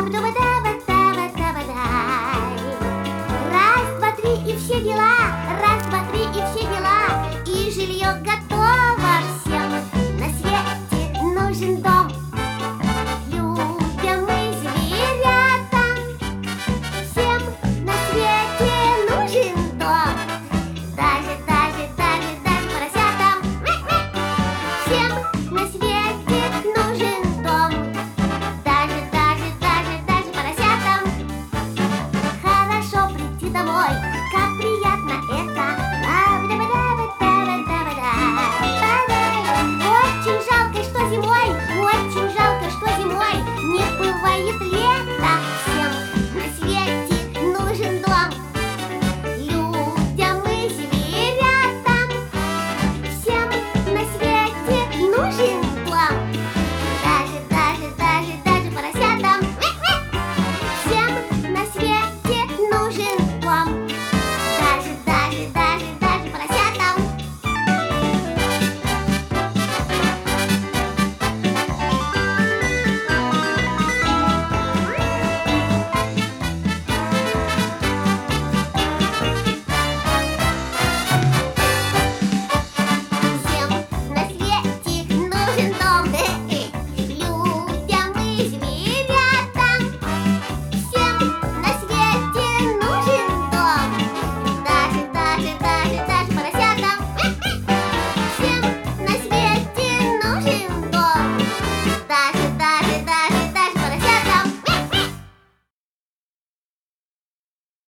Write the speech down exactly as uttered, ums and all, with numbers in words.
дам-дуба-даба-даба-даба-дай. Раз, два, три и все дела. Раз, два, три и все дела. И жилье готово всем. На свете нужен дом. Людям и зверятам. Всем на свете нужен дом. Даже, даже, даже, даже поросятам. Всем на свете